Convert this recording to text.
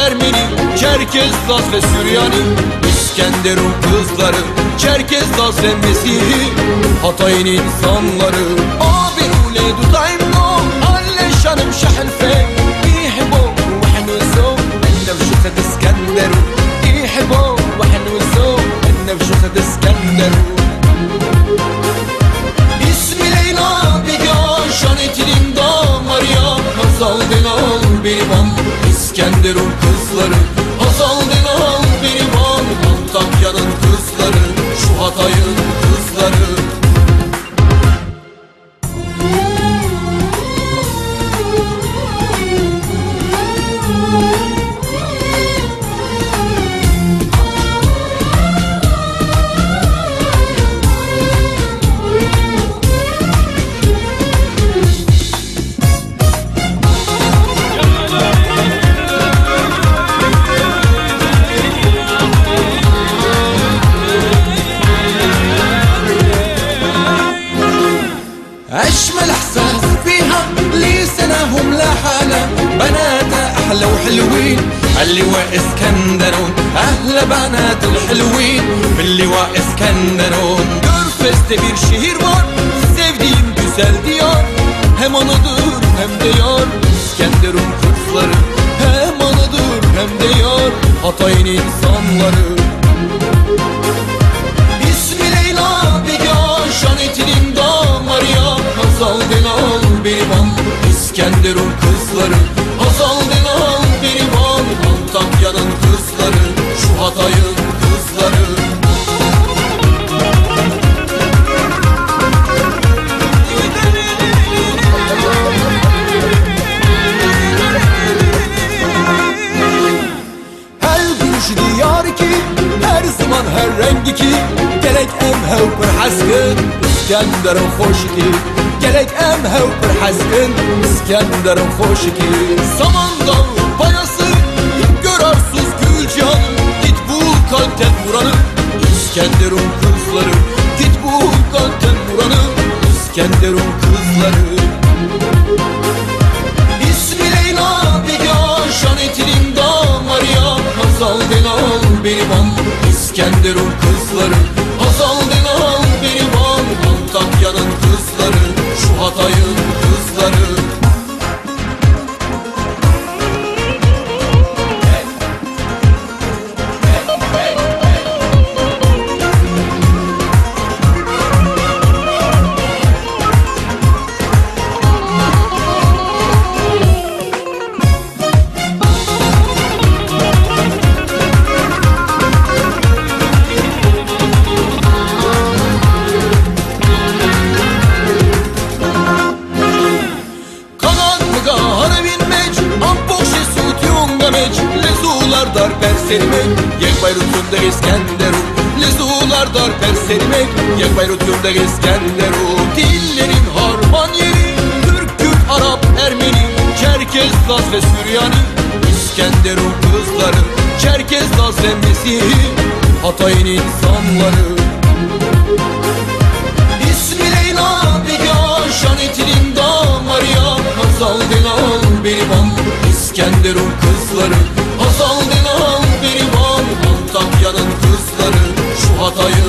Ermeni, Çerkez, Laz ve Süryani, İskenderun kızları, Çerkez, Laz ve Mesih'i, Hatay'ın insanları. Abi ule dudayım no, alle şanım şahelfe, İhbo ve hnuzo, ennevşuset İskenderun, İhbo ve hnuzo, ennevşuset İskenderun. İsmi Leyla Bega, şanetinin damar ya, Hazal denal berivan, İskenderun kızları, Hazal denal berivan, Antakya'nın kızları, şu Hatay'ın kızları. أجمل إحساس فيها اللي سناهم لحالة بنات أحلى وحلوين اللواء اسكندرون أهلا بنات الحلوين باللواء اسكندرون. Körfez'de bir şehir var, sevdiğim güzel diyar, hem anıdır hem de yar, İskenderun kızları, hem anıdır hem de yar, Hatay'ın insanları. İsmi Leyla Bega, şanetinin damar ya, Hazal denal berivan, İskenderun kızları, Hazal denal berivan, Antakya'nın kızları, şu Hatay'ın kızları. Her gülüş diyar ki, her zaman her rengi ki, gerek emhev bir haskın, İskenderun hoş ki, gerek emhev bir haskın, İskenderun hoş ki. Samandağ payası, görarsız gül cihanı, git bul kalpten vuranı, İskenderun kızları, git bul kalpten vuranı, İskenderun kızları. İsmi Leyla Bega, şanetinin damar ya, Hazal denal berivan, İskenderun kızları, Hazal denal berivan, Antakya'nın kızları, şu Hatay'ın kızları. Lezular dar perserimek, yek bayrutunda İskenderun. Lezular dar perserimek, yek bayrutunda İskenderun. Dillerin harman yeri, Türk, Kürt, Arap, Ermeni, Çerkez, Laz ve Süryani, İskenderun kızları, Çerkez, Laz ve Mesih'i, Hatay'ın insanları. İsmi Leyla Bega, şanetinin damar ya, Hazal denal berivan, İskenderun kızları, Hazal denal berivan, Antakya'nın kızları, şu Hatay'ın